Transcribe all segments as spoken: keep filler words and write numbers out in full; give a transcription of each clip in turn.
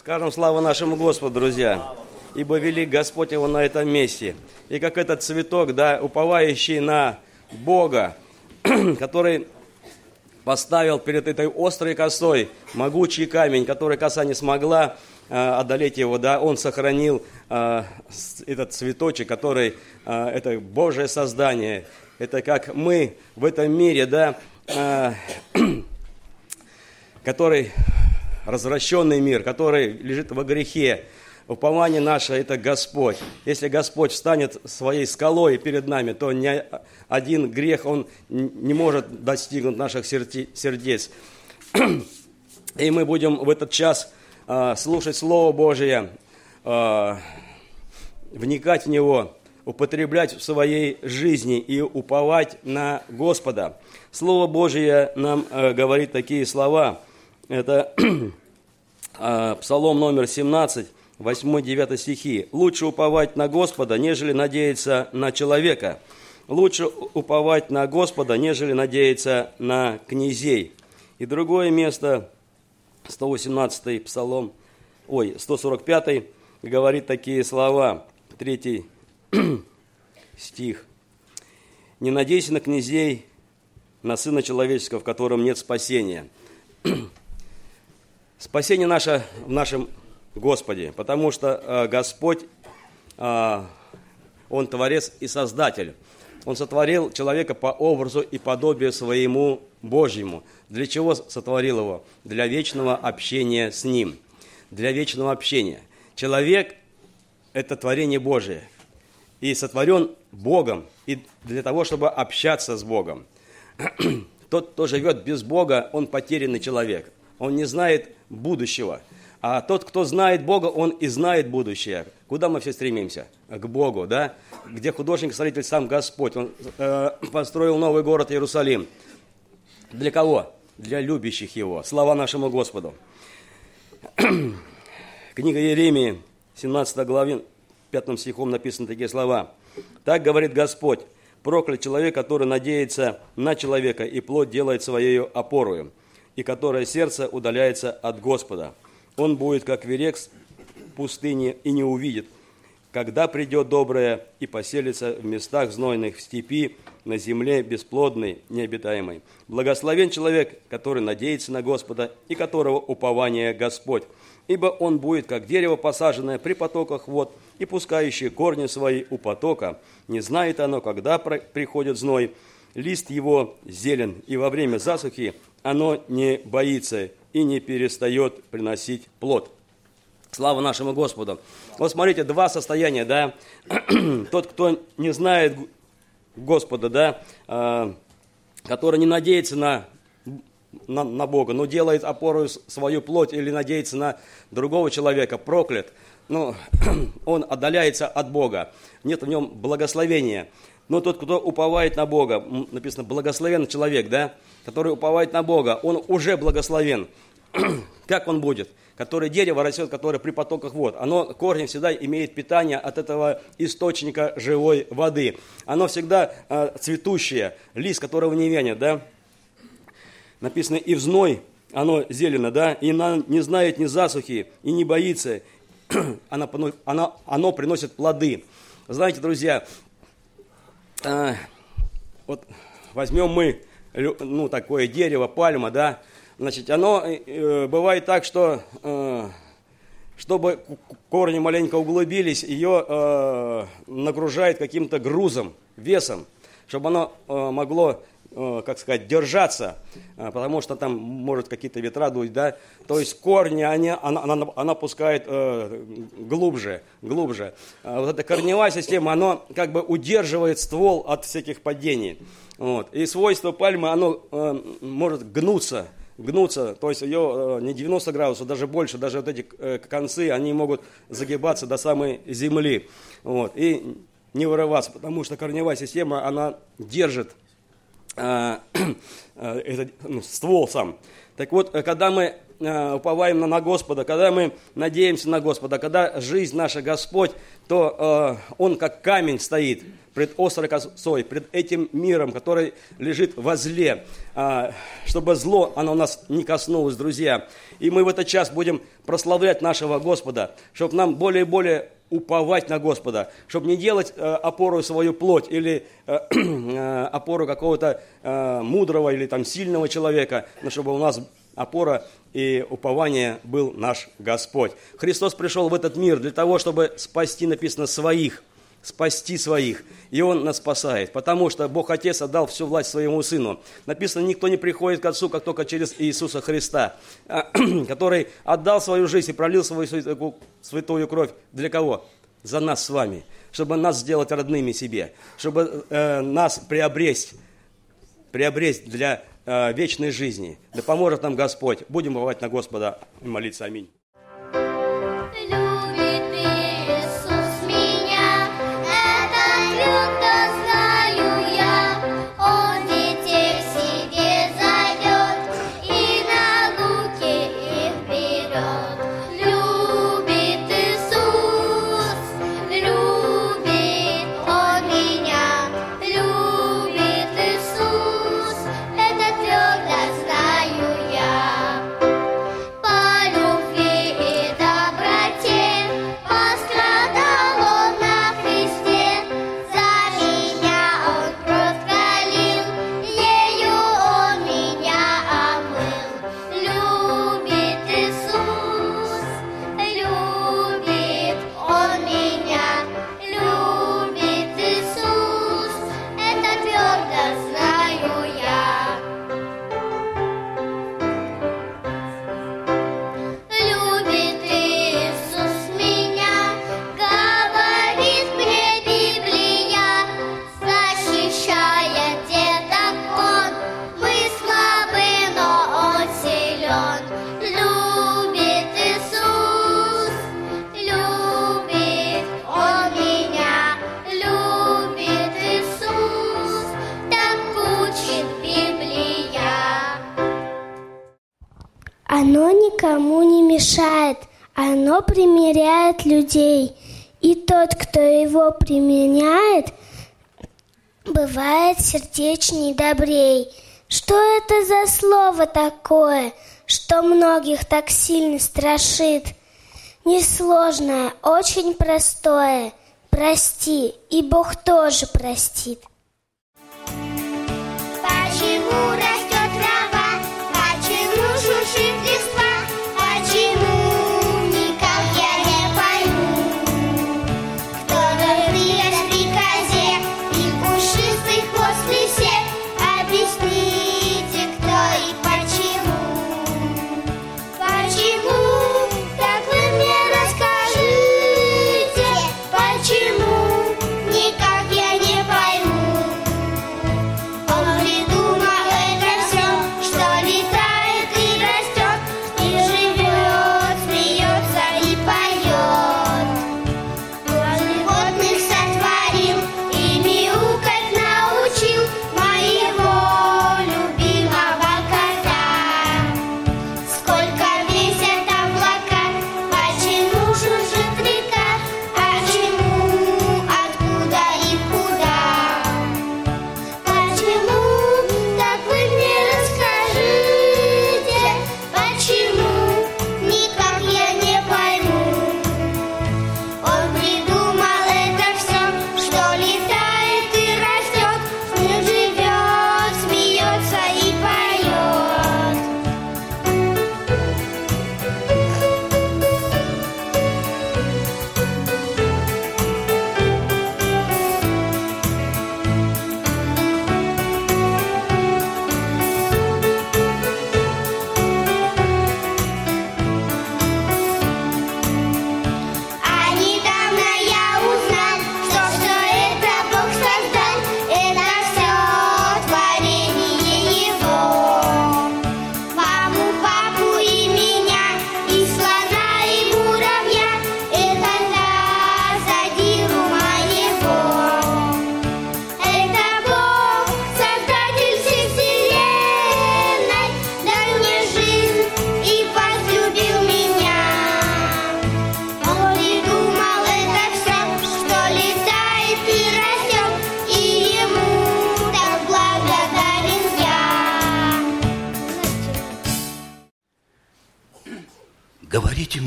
Скажем слава нашему Господу, друзья, ибо велик Господь Его на этом месте. И как этот цветок, да, уповающий на Бога, который поставил перед этой острой косой могучий камень, который коса не смогла э, одолеть его, да, он сохранил э, этот цветочек, который, э, это Божие создание, это как мы в этом мире, да, э, который развращенный мир, который лежит во грехе. Упование наше – это Господь. Если Господь встанет своей скалой перед нами, то ни один грех, он не может достигнуть наших сердец. И мы будем в этот час э, слушать Слово Божие, э, вникать в него, употреблять в своей жизни и уповать на Господа. Слово Божие нам э, говорит такие слова. Это э, Псалом номер семнадцать, восьмой-девятый стихи. «Лучше уповать на Господа, нежели надеяться на человека. Лучше уповать на Господа, нежели надеяться на князей». И другое место, сто восемнадцатый Псалом, ой, сто сорок пятый, говорит такие слова, третий стих. «Не надейся на князей, на Сына Человеческого, в котором нет спасения». Спасение наше в нашем Господе, потому что э, Господь, э, Он Творец и Создатель. Он сотворил человека по образу и подобию своему Божьему. Для чего сотворил его? Для вечного общения с Ним. Для вечного общения. Человек – это творение Божие. И сотворен Богом, и для того, чтобы общаться с Богом. Тот, кто живет без Бога, он потерянный человек. Он не знает будущего. А тот, кто знает Бога, он и знает будущее. Куда мы все стремимся? К Богу, да? Где художник-строитель сам Господь. Он э, построил новый город Иерусалим. Для кого? Для любящих Его. Слава нашему Господу. Книга Иеремии, семнадцатой главе, пятым стихом написаны такие слова. «Так говорит Господь, проклят человек, который надеется на человека, и плоть делает своею опорою, и которое сердце удаляется от Господа. Он будет, как верекс в пустыне, и не увидит, когда придет доброе, и поселится в местах знойных, в степи, на земле бесплодной, необитаемой. Благословен человек, который надеется на Господа, и которого упование Господь. Ибо он будет, как дерево, посаженное при потоках вод, и пускающее корни свои у потока. Не знает оно, когда приходит зной. Лист его зелен, и во время засухи оно не боится и не перестает приносить плод». Слава нашему Господу. Вот смотрите, два состояния, да. Тот, кто не знает Господа, да, э, который не надеется на, на, на Бога, но делает опору свою плоть или надеется на другого человека, проклят, ну, он отдаляется от Бога, нет в нем благословения. Но тот, кто уповает на Бога, написано, благословен человек, да, который уповает на Бога, он уже благословен. Как он будет? Который дерево растет, которое при потоках вод. Оно, корни всегда имеет питание от этого источника живой воды. Оно всегда э, цветущее, лист, которого не вянет, да. Написано, и в зной оно зелено, да, и оно не знает ни засухи, и не боится. оно, оно, оно приносит плоды. Знаете, друзья, э, вот возьмем мы, ну, такое дерево, пальма, да, значит, оно э, бывает так, что, э, чтобы корни маленько углубились, ее э, нагружает каким-то грузом, весом, чтобы оно э, могло, э, как сказать, держаться, э, потому что там может какие-то ветра дуть, да, то есть корни, они, она, она, она пускает э, глубже, глубже. А вот эта корневая система, она как бы удерживает ствол от всяких падений. Вот. И свойство пальмы, оно э, может гнуться, гнуться, то есть ее не девяносто градусов, даже больше, даже вот эти концы, они могут загибаться до самой земли, вот, и не вырываться, потому что корневая система, она держит э, э, этот, ну, ствол сам. Так вот, когда мы э, уповаем на, на Господа, когда мы надеемся на Господа, когда жизнь наша Господь, то э, Он как камень стоит пред острой косой, пред этим миром, который лежит во зле, чтобы зло, оно нас не коснулось, друзья. И мы в этот час будем прославлять нашего Господа, чтобы нам более и более уповать на Господа, чтобы не делать опору свою плоть или опору какого-то мудрого или там сильного человека, но чтобы у нас опора и упование был наш Господь. Христос пришел в этот мир для того, чтобы спасти, написано, своих, спасти своих. И Он нас спасает, потому что Бог Отец отдал всю власть своему Сыну. Написано, никто не приходит к Отцу, как только через Иисуса Христа, который отдал свою жизнь и пролил свою святую кровь. Для кого? За нас с вами, чтобы нас сделать родными себе, чтобы э, нас приобрести, приобрести для э, вечной жизни. Да поможет нам Господь. Будем уповать на Господа и молиться. Аминь. Оно никому не мешает, оно примиряет людей, и тот, кто его применяет, бывает сердечней и добрей. Что это за слово такое, что многих так сильно страшит? Несложное, очень простое. Прости, и Бог тоже простит. Почему растет трава? Почему шуршит листва? Почему никак я не пойму? Кто-то врез в приказе и пушистый хвост в лисе. Объясните, кто и почему? Почему? Так вы мне расскажите, почему никак я не пойму? Он придумал играть.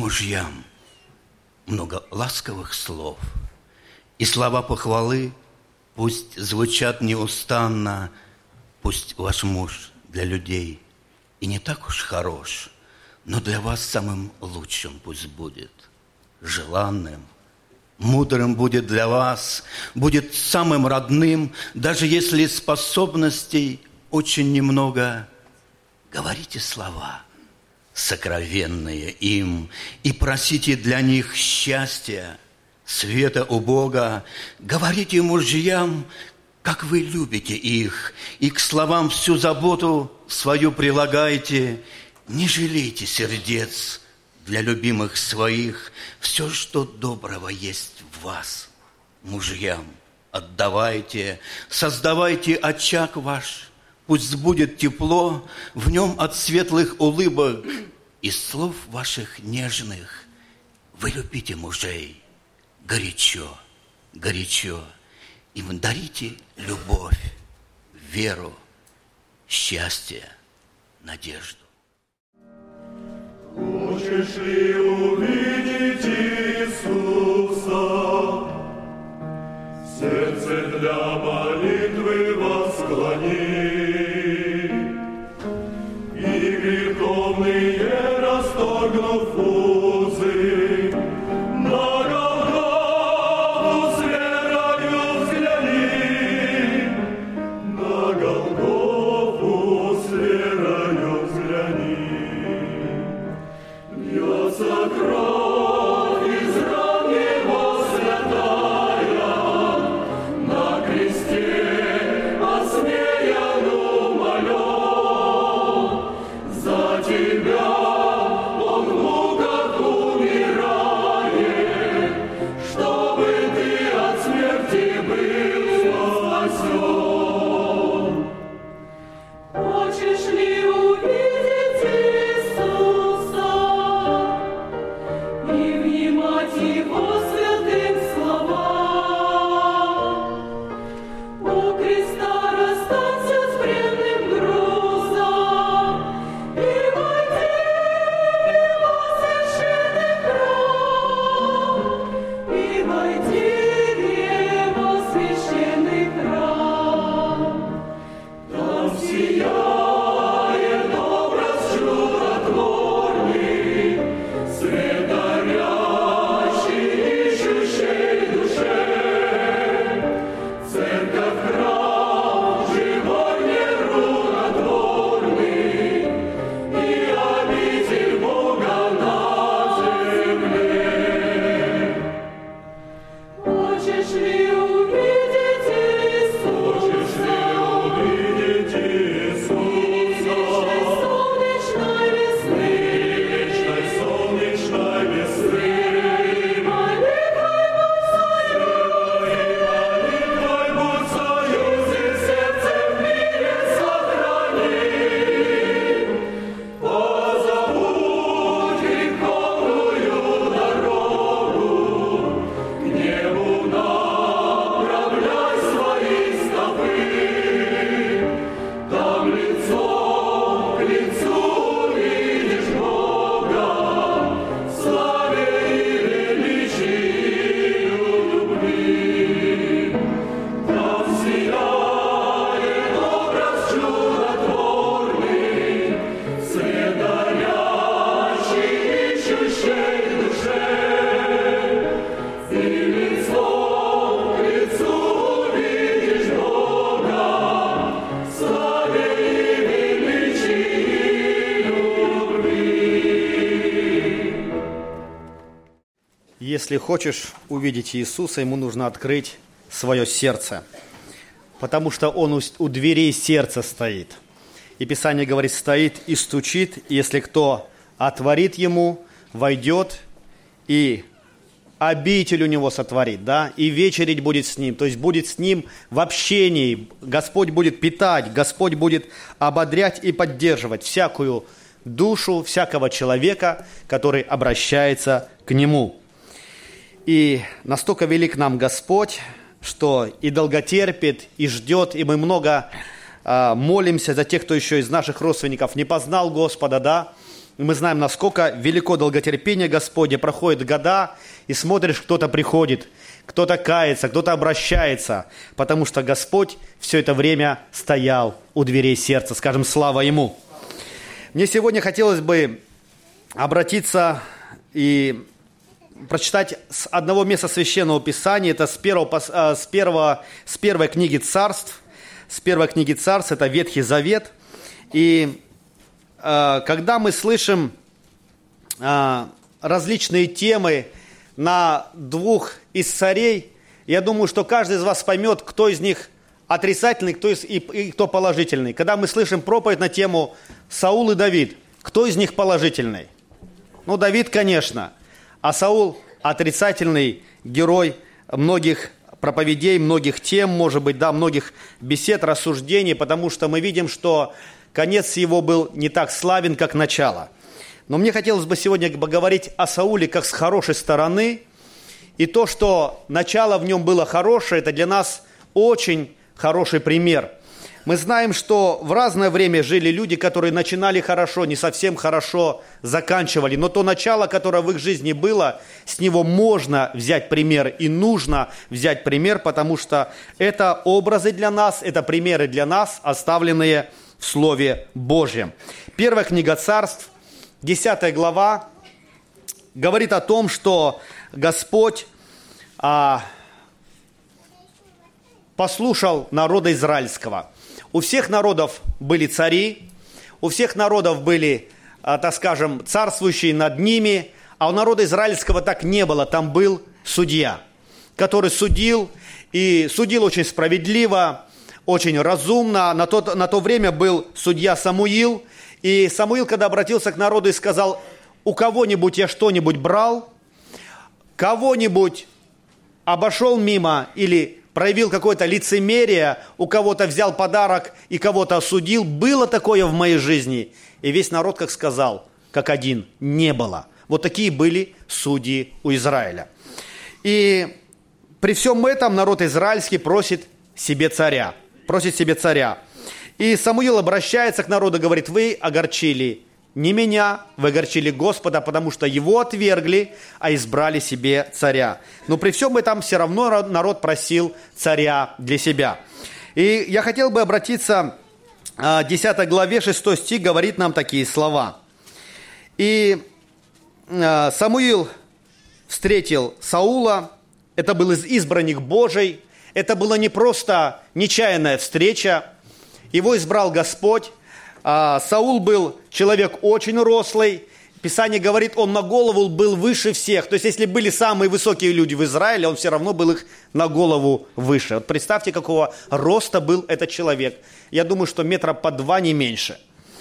мужьям много ласковых слов, и слова похвалы пусть звучат неустанно. Пусть ваш муж для людей и не так уж хорош, но для вас самым лучшим пусть будет, желанным, мудрым будет для вас, будет самым родным, даже если способностей очень немного. Говорите слова, сокровенные им, и просите для них счастья, света у Бога. Говорите мужьям, как вы любите их, и к словам всю заботу свою прилагайте. Не жалейте сердец для любимых своих. Все, что доброго есть в вас, мужьям, отдавайте, создавайте очаг ваш. Пусть сбудет тепло в нем от светлых улыбок и слов ваших нежных. Вы любите мужей горячо, горячо. Им дарите любовь, веру, счастье, надежду. Хочешь ли увидеть Иисуса? Сердце для молитвы восклони. И греховные расторгнув узы, на Голгофу с верою взгляни. На Голгофу с верою взгляни. Льется кровь из ран Его святая, на кресте осмеян умолен. За тебя Он в муках умирает, чтобы ты от смерти был спасен. Хочешь ли увидеть Иисуса и внимать Его святым словам? У креста расстанься с бренным грузом и войди в Его священный храм, и войди в Его священный храм. Там сияет образ чудотворный, свет горящий, ищущей душе. Церковь, храм живой, нерукотворный, и обитель Бога на земле. Хочешь ли увидеть Иисуса Увидеть Иисуса, солнечной весны, вечной солнечной весны, молитвой молитвой будь в союзе, сердце в мире сохрани. Позабудь греховную дорогу, к небу направляй свои стопы. Там лицом к лицу видишь Бога, в славе и величии любви. Там сияет образ чудотворный, свет горящий, ищущей душе. И лицом к лицу видишь Бога, в славе и величии любви. Если хочешь увидеть Иисуса, ему нужно открыть свое сердце, потому что Он у, у дверей сердца стоит. И Писание говорит, стоит и стучит, и если кто отворит ему, войдет и обитель у него сотворит, да, и вечерить будет с ним, то есть будет с ним в общении, Господь будет питать, Господь будет ободрять и поддерживать всякую душу, всякого человека, который обращается к Нему. И настолько велик нам Господь, что и долготерпит, и ждет, и мы много а, молимся за тех, кто еще из наших родственников не познал Господа, да, Мы знаем, насколько велико долготерпение Господне. Проходят года, и смотришь, кто-то приходит, кто-то кается, кто-то обращается, потому что Господь все это время стоял у дверей сердца. Скажем, слава Ему. Мне сегодня хотелось бы обратиться и прочитать с одного места Священного Писания. Это с, первого, с, первого, с первой книги Царств. С первой книги Царств, это Ветхий Завет. И э, когда мы слышим э, различные темы на двух из царей, я думаю, что каждый из вас поймет, кто из них отрицательный, кто из, и, и кто положительный. Когда мы слышим проповедь на тему Саул и Давид, кто из них положительный? Ну, Давид, конечно, а Саул отрицательный герой многих проповедей, многих тем, может быть, да, многих бесед, рассуждений, потому что мы видим, что конец его был не так славен, как начало. Но мне хотелось бы сегодня поговорить о Сауле как с хорошей стороны, и то, что начало в нем было хорошее, это для нас очень хороший пример. Мы знаем, что в разное время жили люди, которые начинали хорошо, не совсем хорошо заканчивали. Но то начало, которое в их жизни было, с него можно взять пример и нужно взять пример, потому что это образы для нас, это примеры для нас, оставленные в Слове Божьем. Первая книга Царств, десятая глава, говорит о том, что Господь а, послушал народа израильского. У всех народов были цари, у всех народов были, так скажем, царствующие над ними, а у народа израильского так не было. Там был судья, который судил, и судил очень справедливо, очень разумно. На то, на то время был судья Самуил, и Самуил, когда обратился к народу и сказал: у кого-нибудь я что-нибудь брал, кого-нибудь обошел мимо или проявил какое-то лицемерие, у кого-то взял подарок и кого-то осудил. Было такое в моей жизни. И весь народ, как сказал, как один, не было. Вот такие были судьи у Израиля. И при всем этом народ израильский просит себе царя. Просит себе царя. И Самуил обращается к народу и говорит: вы огорчили не меня, вы огорчили Господа, потому что его отвергли, а избрали себе царя. Но при всем этом все равно народ просил царя для себя. И я хотел бы обратиться, десятой главе, шестой стих говорит нам такие слова. И Самуил встретил Саула, это был избранник Божий, это была не просто нечаянная встреча, его избрал Господь. Саул был человек очень рослый. Писание говорит, он на голову был выше всех. То есть, если были самые высокие люди в Израиле, он все равно был их на голову выше. Вот представьте, какого роста был этот человек. Я думаю, что метра по два, не меньше.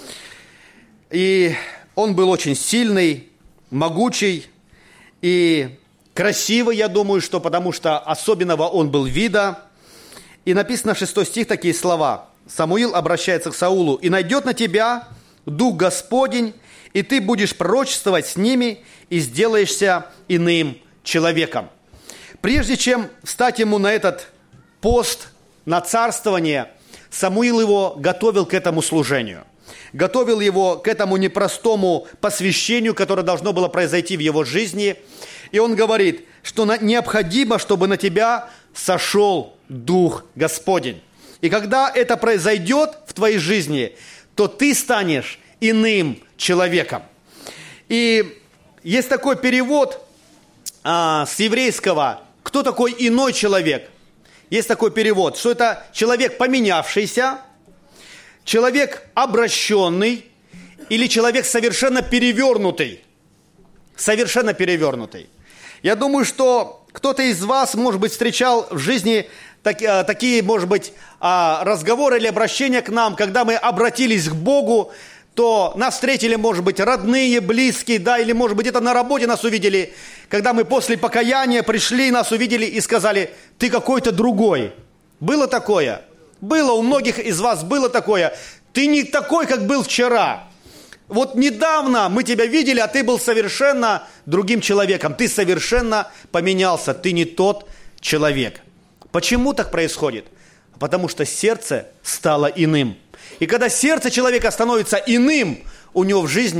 И он был очень сильный, могучий и красивый, я думаю, что потому что особенного он был вида. И написано шестой стих такие слова. Самуил обращается к Саулу: «И найдет на тебя Дух Господень, и ты будешь пророчествовать с ними, и сделаешься иным человеком». Прежде чем встать ему на этот пост, на царствование, Самуил его готовил к этому служению. Готовил его к этому непростому посвящению, которое должно было произойти в его жизни. И он говорит, что необходимо, чтобы на тебя сошел Дух Господень. И когда это произойдет в твоей жизни, то ты станешь иным человеком. И есть такой перевод а, с еврейского: кто такой иной человек? Есть такой перевод, что это человек поменявшийся, человек обращенный или человек совершенно перевернутый. Совершенно перевернутый. Я думаю, что кто-то из вас, может быть, встречал в жизни так, такие, может быть, разговоры или обращения к нам, когда мы обратились к Богу, то нас встретили, может быть, родные, близкие, да, или, может быть, это на работе нас увидели, когда мы после покаяния пришли, нас увидели и сказали: ты какой-то другой. Было такое? Было, у многих из вас было такое. Ты не такой, как был вчера. Вот недавно мы тебя видели, а ты был совершенно другим человеком. Ты совершенно поменялся, ты не тот человек. Почему так происходит? Потому что сердце стало иным. И когда сердце человека становится иным, у него в жизни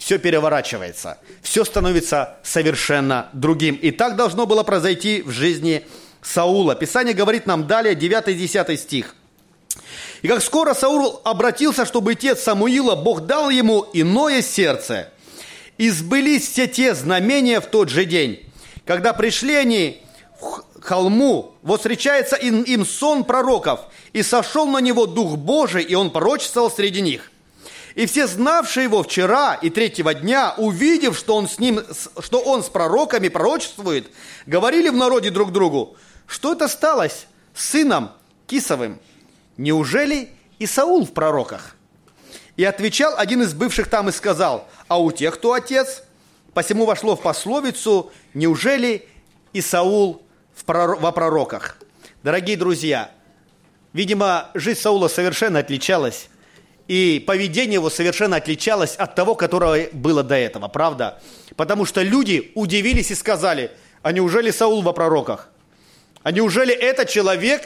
все переворачивается, все становится совершенно другим. И так должно было произойти в жизни Саула. Писание говорит нам далее, девятый-десятый стих. «И как скоро Саул обратился, чтобы идти от Самуила, Бог дал ему иное сердце. И сбылись все те знамения в тот же день. Когда пришли они к холму, вот встречается им, им сон пророков, и сошел на него Дух Божий, и он пророчествовал среди них. И все, знавшие его вчера и третьего дня, увидев, что он с ним, что он с пророками пророчествует, говорили в народе друг другу: что это сталось с сыном Кисовым? Неужели и Саул в пророках? И отвечал один из бывших там и сказал: а у тех, кто отец? Посему вошло в пословицу: неужели и Саул в прор... во пророках? Дорогие друзья, видимо, жизнь Саула совершенно отличалась, и поведение его совершенно отличалось от того, которое было до этого, правда? Потому что люди удивились и сказали: а неужели Саул во пророках? А неужели этот человек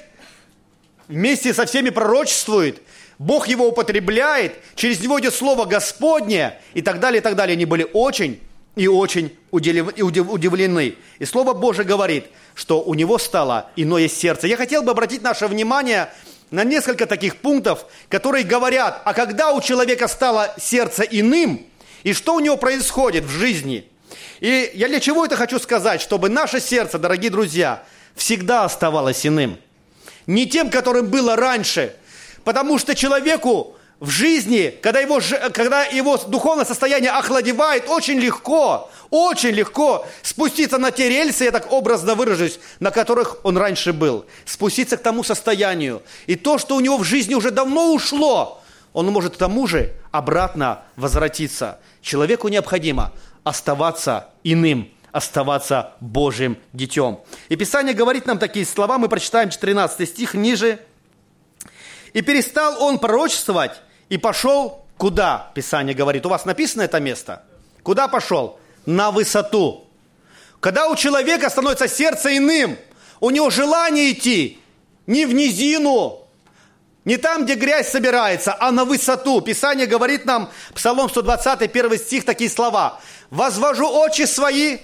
вместе со всеми пророчествует? Бог его употребляет, через него идет слово Господне, и так далее, и так далее. Они были очень и очень удивлены. И Слово Божие говорит, что у него стало иное сердце. Я хотел бы обратить наше внимание на несколько таких пунктов, которые говорят, а когда у человека стало сердце иным, и что у него происходит в жизни. И я для чего это хочу сказать? Чтобы наше сердце, дорогие друзья, всегда оставалось иным. Не тем, которым было раньше. Потому что человеку в жизни, когда его, когда его духовное состояние охладевает, очень легко, очень легко спуститься на те рельсы, я так образно выражусь, на которых он раньше был. Спуститься к тому состоянию. И то, что у него в жизни уже давно ушло, он может к тому же обратно возвратиться. Человеку необходимо оставаться иным, оставаться Божьим детем. И Писание говорит нам такие слова, мы прочитаем четырнадцатый стих ниже. «И перестал он пророчествовать, и пошел куда?» Писание говорит. У вас написано это место? Куда пошел? На высоту. Когда у человека становится сердце иным, у него желание идти не в низину, не там, где грязь собирается, а на высоту. Писание говорит нам, Псалом сто двадцать, первый стих, такие слова. «Возвожу очи свои к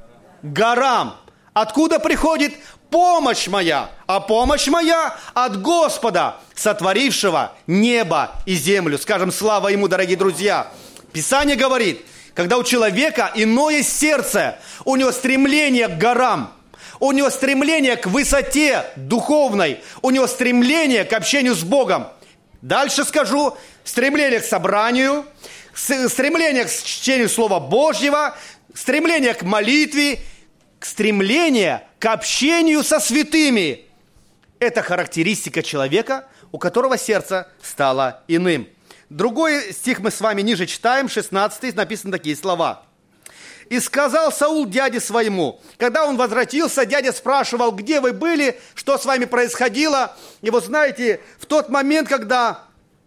горам, откуда приходит помощь моя, а помощь моя от Господа, сотворившего небо и землю». Скажем слава Ему, дорогие друзья. Писание говорит, когда у человека иное сердце, у него стремление к горам, у него стремление к высоте духовной, у него стремление к общению с Богом. Дальше скажу, стремление к собранию, стремление к чтению Слова Божьего, стремление к молитве, стремление к общению со святыми. Это характеристика человека, у которого сердце стало иным. Другой стих мы с вами ниже читаем, шестнадцатый, написаны такие слова. «И сказал Саул дяде своему». Когда он возвратился, дядя спрашивал: где вы были, что с вами происходило. И вот знаете, в тот момент, когда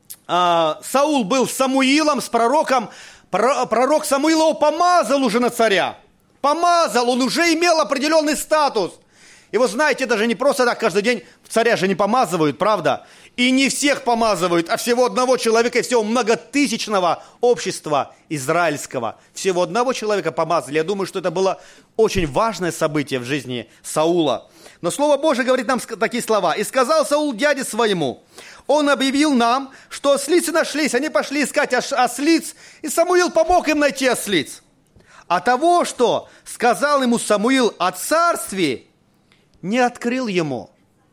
э, Саул был с Самуилом, с пророком, пророк Самуил его помазал уже на царя. Помазал, он уже имел определенный статус. И вот знаете, даже не просто так каждый день царя же не помазывают, правда? И не всех помазывают, а всего одного человека и всего многотысячного общества израильского. Всего одного человека помазали. Я думаю, что это было очень важное событие в жизни Саула. Но Слово Божие говорит нам такие слова. «И сказал Саул дяде своему, он объявил нам, что ослицы нашлись, они пошли искать ослиц, и Самуил помог им найти ослиц. А того, что сказал ему Самуил о царстве, не открыл ему».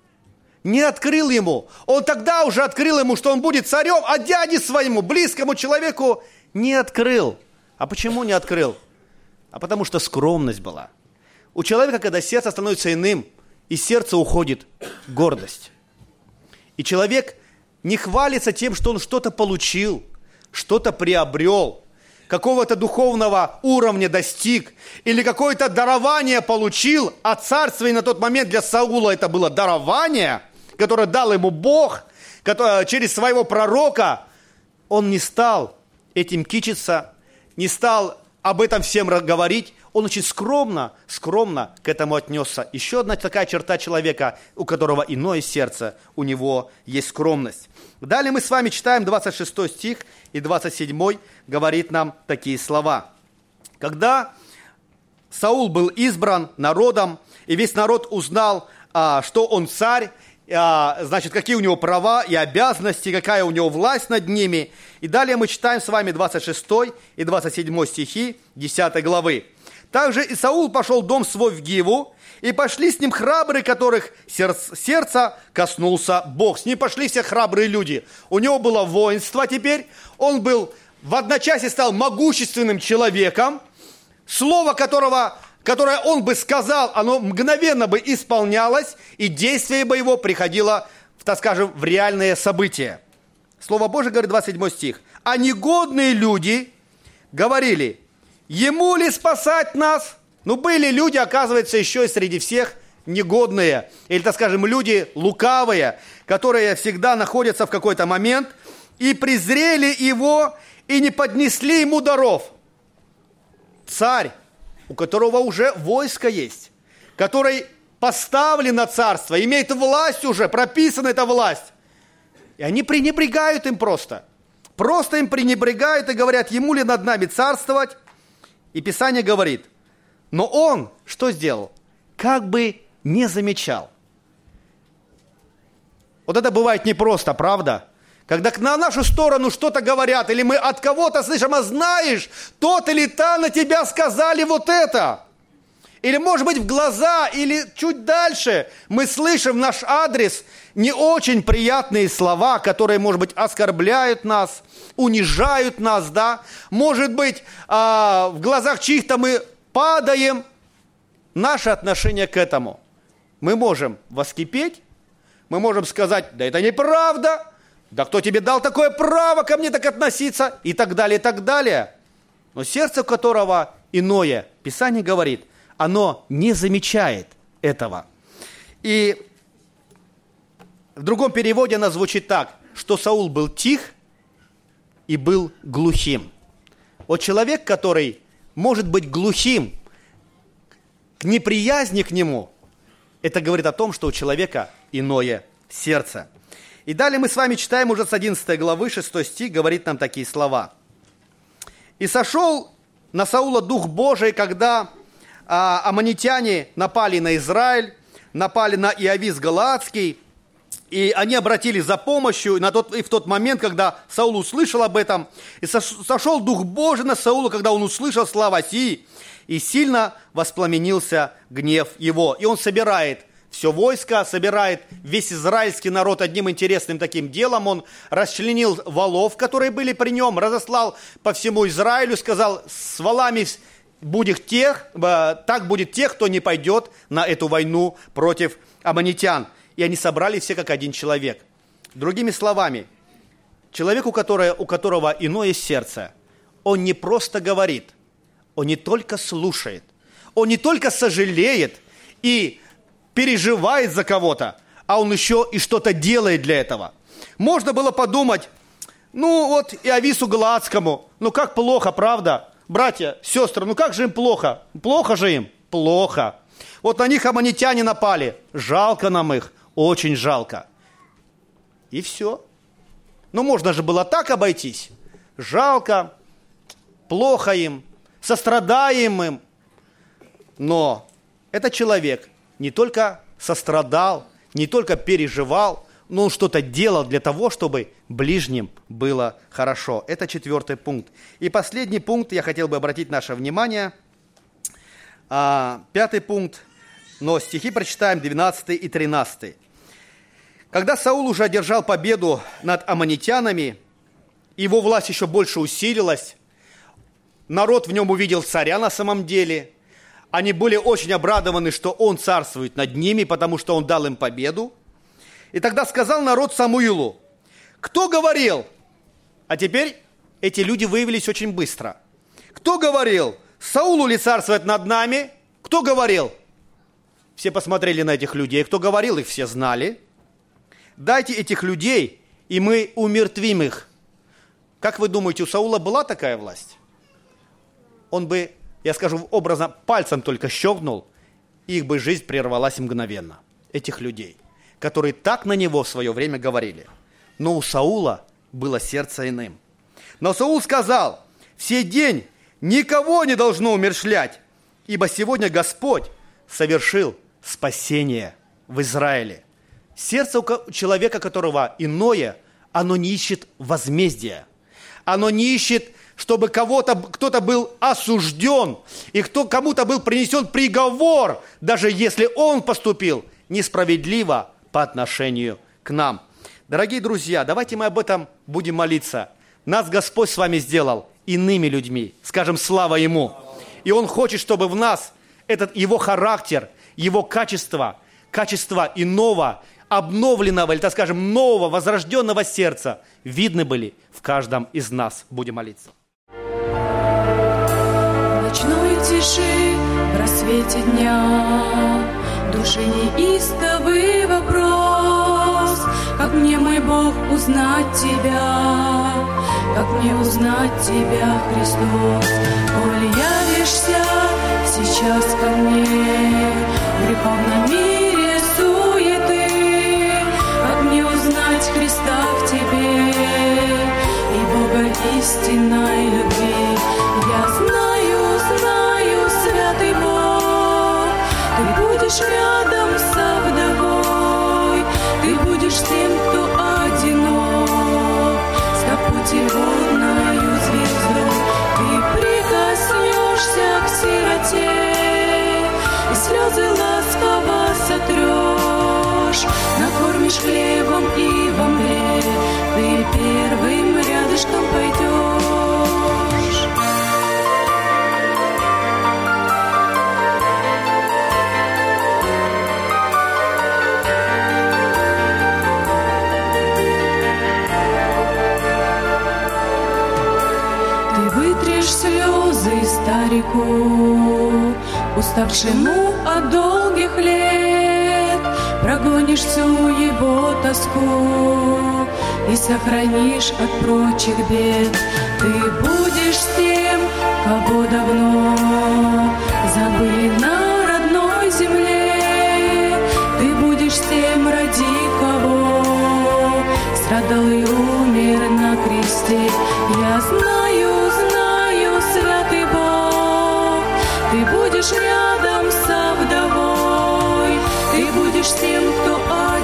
Не открыл ему. Он тогда уже открыл ему, что он будет царем, а дяде своему, близкому человеку, не открыл. А почему не открыл? А потому что скромность была. У человека, когда сердце становится иным, из сердца уходит гордость. И человек не хвалится тем, что он что-то получил, что-то приобрел, какого-то духовного уровня достиг, или какое-то дарование получил, а царство и на тот момент для Саула это было дарование, которое дал ему Бог, который, через своего пророка. Он не стал этим кичиться, не стал об этом всем говорить, Он очень скромно, скромно к этому отнесся. Еще одна такая черта человека, у которого иное сердце, у него есть скромность. Далее мы с вами читаем двадцать шестой стих, и двадцать седьмой говорит нам такие слова. Когда Саул был избран народом, и весь народ узнал, что он царь, значит, какие у него права и обязанности, какая у него власть над ними. И далее мы читаем с вами двадцать шестой и двадцать седьмой стихи десятой главы. «Также и Саул пошел в дом свой в Гиву, и пошли с ним храбрые, которых сердце, сердца коснулся Бог». С ним пошли все храбрые люди. У него было воинство теперь, он был в одночасье стал могущественным человеком, слово которого... которое он бы сказал, оно мгновенно бы исполнялось, и действие бы его приходило, так скажем, в реальные события. Слово Божие говорит, двадцать седьмой стих. «А негодные люди говорили, ему ли спасать нас?» Ну, были люди, оказывается, еще и среди всех негодные, или, так скажем, люди лукавые, которые всегда находятся в какой-то момент, и презрели его, и не поднесли ему даров. Царь, у которого уже войско есть, который поставлен на царство, имеет власть уже, прописана эта власть. И они пренебрегают им просто. Просто им пренебрегают и говорят, ему ли над нами царствовать? И Писание говорит, но он что сделал? Как бы не замечал. Вот это бывает непросто, правда? Когда на нашу сторону что-то говорят, или мы от кого-то слышим, а знаешь, тот или та на тебя сказали вот это. Или, может быть, в глаза, или чуть дальше мы слышим в наш адрес не очень приятные слова, которые, может быть, оскорбляют нас, унижают нас, да. Может быть, в глазах чьих-то мы падаем. Наше отношение к этому. Мы можем воскипеть, мы можем сказать, да это неправда. Да кто тебе дал такое право ко мне так относиться? И так далее, и так далее. Но сердце, у которого иное, Писание говорит, оно не замечает этого. И в другом переводе оно звучит так, что Саул был тих и был глухим. Вот человек, который может быть глухим к неприязни к нему, это говорит о том, что у человека иное сердце. И далее мы с вами читаем уже с одиннадцатой главы, шестой стих, говорит нам такие слова. «И сошел на Саула Дух Божий, когда а, аммонитяне напали на Израиль, напали на Иовис Галаадский, и они обратились за помощью, и, на тот, и в тот момент, когда Саул услышал об этом, и сошел Дух Божий на Саула, когда он услышал слова сии, и сильно воспламенился гнев его». И он собирает все войско, собирает весь израильский народ одним интересным таким делом. Он расчленил валов, которые были при нем, разослал по всему Израилю, сказал, с валами будет тех, так будет тех, кто не пойдет на эту войну против аммонитян. И они собрали все как один человек. Другими словами, человек, у которого, у которого иное сердце, он не просто говорит, он не только слушает, он не только сожалеет и переживает за кого-то, а он еще и что-то делает для этого. Можно было подумать, ну вот Иовису Галаадскому, ну как плохо, правда? Братья, сестры, ну как же им плохо? Плохо же им? Плохо. Вот на них аммонитяне напали, жалко нам их, очень жалко. И все. Ну можно же было так обойтись. Жалко, плохо им, сострадаем им. Но этот человек не только сострадал, не только переживал, но он что-то делал для того, чтобы ближним было хорошо. Это четвертый пункт. И последний пункт, я хотел бы обратить наше внимание. А, пятый пункт, но стихи прочитаем двенадцатый и тринадцатый. Когда Саул уже одержал победу над аммонитянами, его власть еще больше усилилась, народ в нем увидел царя на самом деле. Они были очень обрадованы, что он царствует над ними, потому что он дал им победу. И тогда сказал народ Самуилу, кто говорил? А теперь эти люди выявились очень быстро. Кто говорил? Саулу ли царствовать над нами? Кто говорил? Все посмотрели на этих людей. Кто говорил, их все знали. Дайте этих людей, и мы умертвим их. Как вы думаете, у Саула была такая власть? Он бы я скажу образно, пальцем только щелкнул, их бы жизнь прервалась мгновенно. Этих людей, которые так на него в свое время говорили. Но у Саула было сердце иным. Но Саул сказал: «В сей день никого не должно умерщвлять, ибо сегодня Господь совершил спасение в Израиле». Сердце у человека, которого иное, оно не ищет возмездия. Оно не ищет, чтобы кого-то, кто-то был осужден, и кто, кому-то был принесен приговор, даже если он поступил несправедливо по отношению к нам. Дорогие друзья, давайте мы об этом будем молиться. Нас Господь с вами сделал иными людьми. Скажем, слава Ему. И Он хочет, чтобы в нас этот Его характер, Его качество, качество иного, обновленного, или, так скажем, нового, возрожденного сердца видны были в каждом из нас. Будем молиться. В ночной тиши, в рассвете дня, души неистовый вопрос: как мне, мой Бог, узнать Тебя? Как мне узнать Тебя, Христос? Коль явишься сейчас ко мне в греховном мире суеты, как мне узнать Христа в Тебе и Бога истинной любви? Я знаю, знаю, святый Бог, Ты будешь рядом со вдовой, Ты будешь тем, кто одинок, ста путеводною звездой. Ты прикоснешься к сироте и слезы ласково сотрешь, накормишь хлебом и во мгле Ты первым рядышком пойдешь. Слезы старику, уставшему от долгих лет, прогонишь всю его тоску и сохранишь от прочих бед. Ты будешь тем, кого давно забыли на родной земле. Ты будешь тем, ради кого страдал и умер на кресте. Я знаю, знаю, святый Бог, Ты будешь рядом со вдовой, Ты будешь тем, кто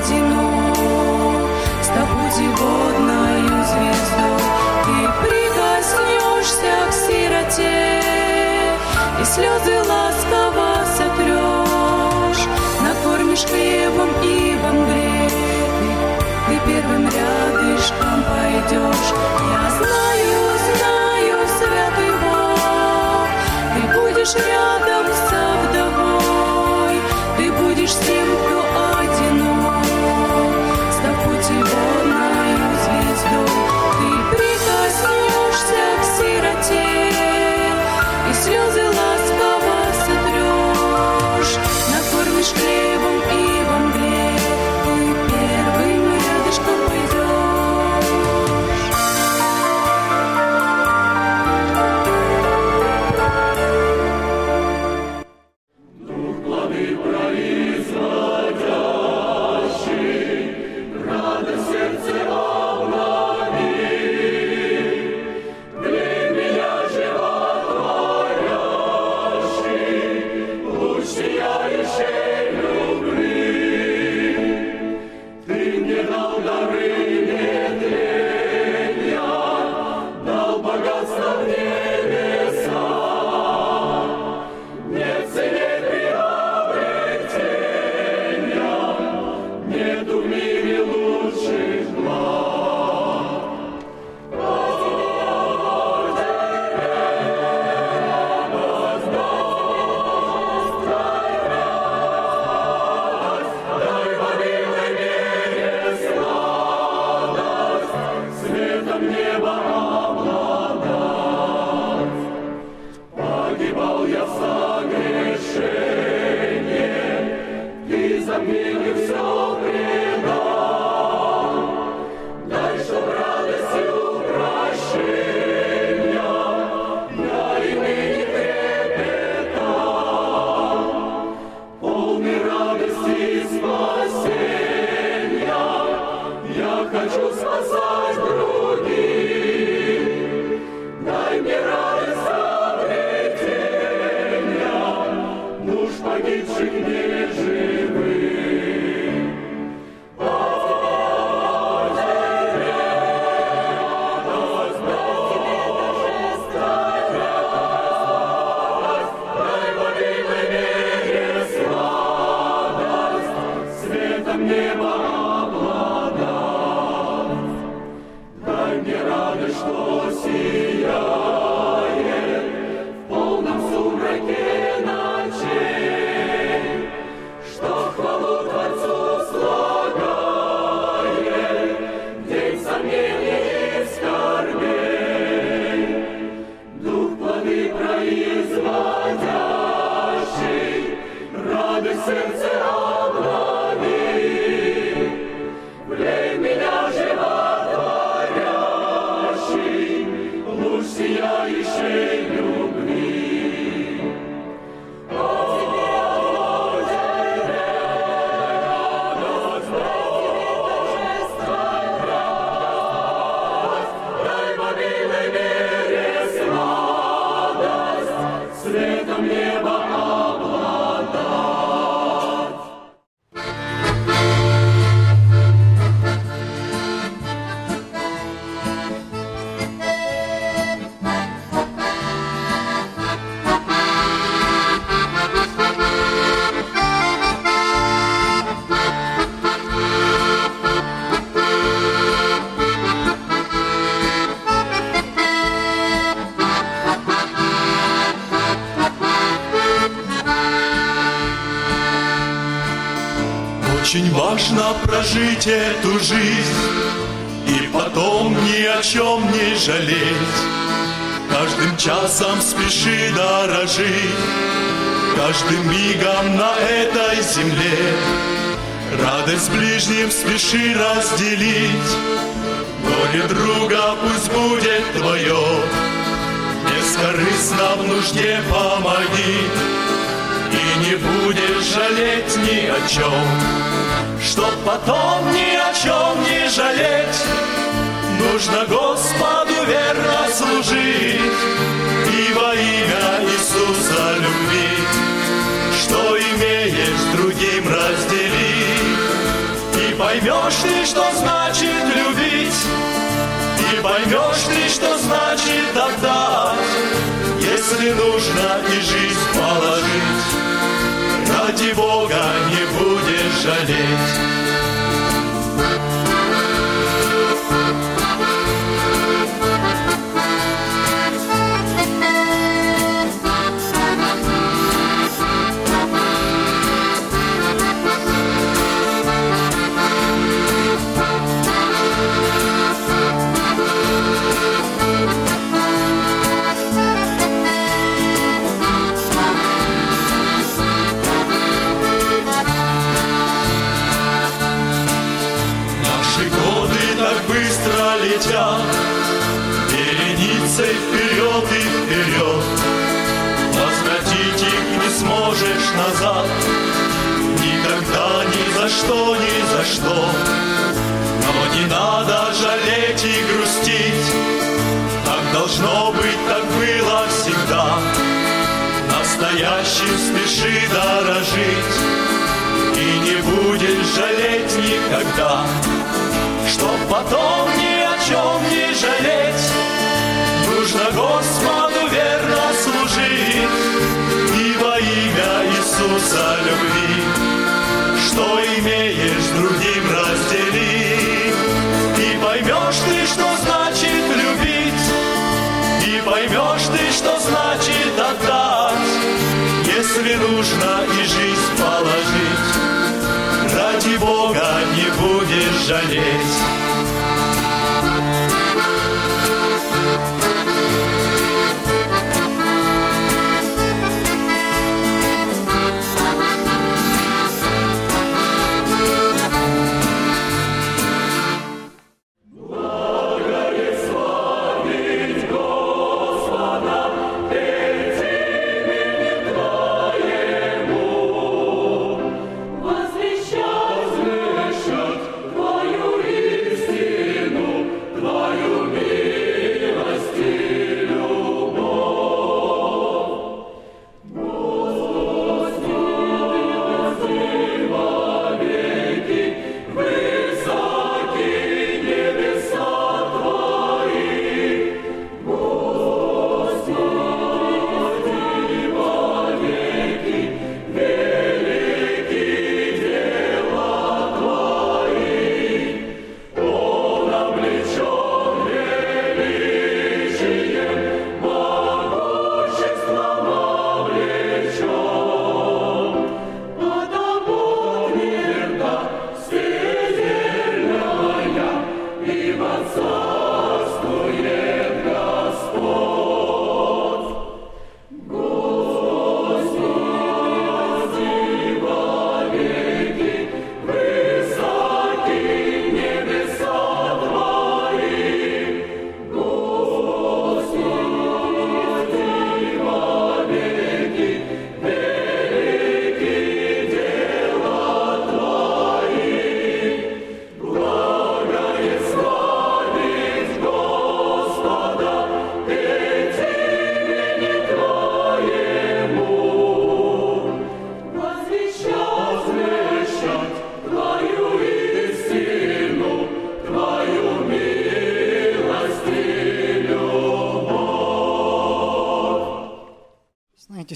одинок, ста путеводною звездой. Ты прикоснешься к сироте и слезы ласково сотрешь, накормишь хлебом и во мгле Ты, ты первым рядышком пойдешь. Я знаю, знаю, святый Бог, Ты будешь рядом со вдовой, Ты будешь тем, кто одинок, ста путеводною звездой. Ты прикоснешься к сироте и слезы ласково сотрешь, накормишь хлебом и во мгле Ты первым рядышком пойдешь. Прощения, я и ныне крепок. наших неживых. Радость, дай могилы мире сладость, светом неба обладать. Дай мне радость, что сияет в полном сумраке ночей, что хвалу Творцу слагает в день сомнений и скорбей. Дух плоды производящий, радость сердце обнови, влей в меня животворящий, луч сияющей любви. О, тебе радость, торжественная радость, дай могилы мире сладость, светом неба обладать. Очень важно прожить эту жизнь и потом ни о чем не жалеть. Каждым часом спеши дорожить, каждым мигом на этой земле. Радость с ближним спеши разделить, горе друга пусть будет твое. Бескорыстно в нужде помоги, и не будешь жалеть ни о чем. Чтоб потом ни о чем не жалеть, нужно Господу верно служить и во имя Иисуса любви. Что имеешь, с другим раздели, и поймешь ты, что значит любить, и поймешь ты, что значит отдать, если нужно и жизнь положить. Ради Бога не будешь жалеть. Летят вереницей вперед и вперед, возвратить их не сможешь назад, никогда, ни за что, ни за что. Но не надо жалеть и грустить, так должно быть, так было всегда. Настоящим спеши дорожить, и не будешь жалеть никогда. Чтоб потом ни о чем не жалеть, нужно Господу верно служить и во имя Иисуса любви. Что имеешь, с другим раздели, и поймешь ты, что значит любить, и поймешь ты, что значит отдать, если нужно и жизнь положить. Ради Бога не будешь жалеть. Возвещать, слышать Твою истину.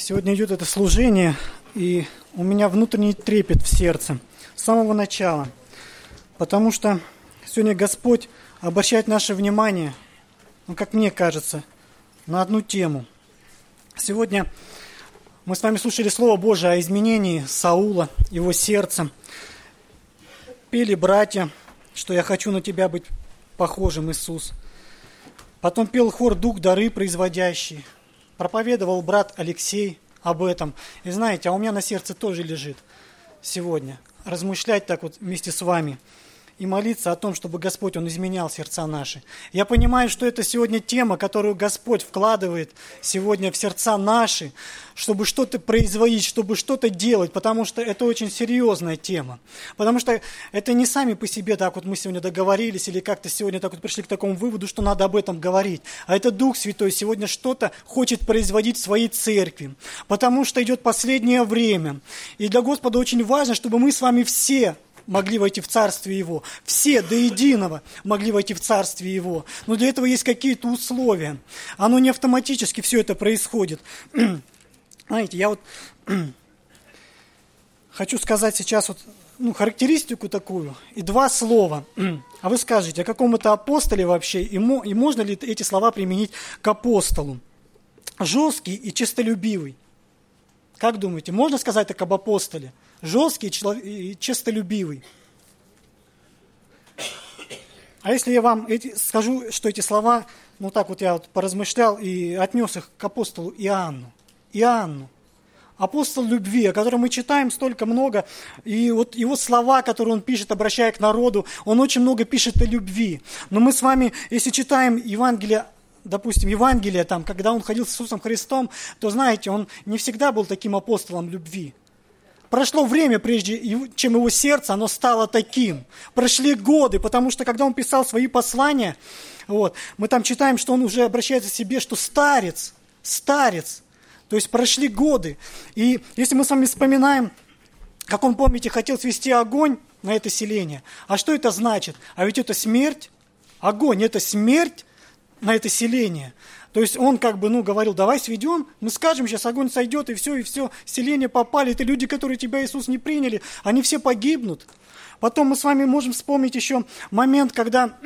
Сегодня идет это служение, и у меня внутренний трепет в сердце с самого начала, потому что сегодня Господь обращает наше внимание, ну, как мне кажется, на одну тему. Сегодня мы с вами слушали Слово Божие о изменении Саула, его сердца. Пели братья, что я хочу на тебя быть похожим, Иисус. Потом пел хор «Дух дары производящий». Проповедовал брат Алексей об этом. И знаете, а у меня на сердце тоже лежит сегодня размышлять так вот вместе с вами и молиться о том, чтобы Господь, Он изменял сердца наши. Я понимаю, что это сегодня тема, которую Господь вкладывает сегодня в сердца наши, чтобы что-то производить, чтобы что-то делать, потому что это очень серьезная тема. Потому что это не сами по себе так вот мы сегодня договорились или как-то сегодня так вот пришли к такому выводу, что надо об этом говорить. А это Дух Святой сегодня что-то хочет производить в своей церкви, потому что идет последнее время. И для Господа очень важно, чтобы мы с вами все могли войти в Царствие Его. Все до единого могли войти в Царствие Его. Но для этого есть какие-то условия. Оно не автоматически все это происходит. Знаете, я вот хочу сказать сейчас вот, ну, характеристику такую и два слова. А вы скажете, о каком-то апостоле вообще, и, мо, и можно ли эти слова применить к апостолу? Жесткий и честолюбивый. Как думаете, можно сказать так об апостоле? Жесткий и честолюбивый. А если я вам эти, скажу, что эти слова, ну так вот я вот поразмышлял и отнес их к апостолу Иоанну. Иоанну. Апостол любви, о котором мы читаем столько много, и вот его слова, которые он пишет, обращая к народу, он очень много пишет о любви. Но мы с вами, если читаем Евангелие, допустим, Евангелие, там, когда он ходил с Иисусом Христом, то, знаете, он не всегда был таким апостолом любви. Прошло время, прежде чем его сердце, оно стало таким. Прошли годы, потому что, когда он писал свои послания, вот, мы там читаем, что он уже обращается к себе, что старец, старец. То есть прошли годы. И если мы с вами вспоминаем, как он, помните, хотел свести огонь на это селение. А что это значит? А ведь это смерть. Огонь – это смерть на это селение. То есть он как бы, ну, говорил, давай сведем, мы скажем, сейчас огонь сойдет, и все, и все, селение попали. Это люди, которые тебя, Иисус, не приняли, они все погибнут. Потом мы с вами можем вспомнить еще момент, когда